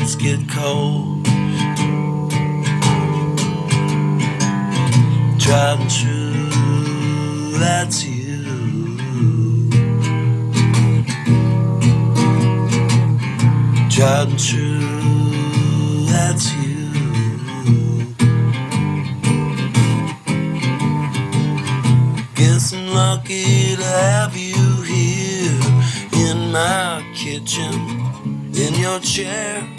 nights get cold. Tried and true, that's you. Tried and true, that's you. Guess I'm lucky to have you here in my kitchen, in your chair.